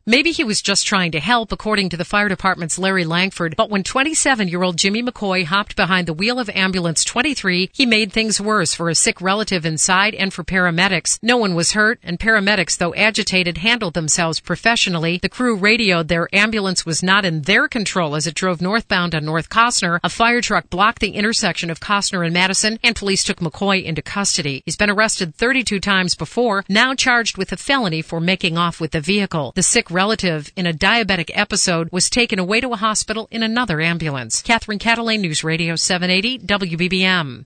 Maybe he was just trying to help, according to the fire department's Larry Langford, but when 27-year-old Jimmy McCoy hopped behind the wheel of ambulance 23, he made things worse for a sick relative inside and for paramedics. No one was hurt, and paramedics, though agitated, handled themselves professionally. The crew radioed their ambulance was not in their control as it drove northbound on North Costner. A fire truck blocked the intersection of Costner and Madison, and police took McCoy into custody. He's been arrested 32 times before, now charged with a felony for making off with the vehicle. The sick relative, in a diabetic episode, was taken away to a hospital in another ambulance. Catherine Catalane, News Radio 780 WBBM.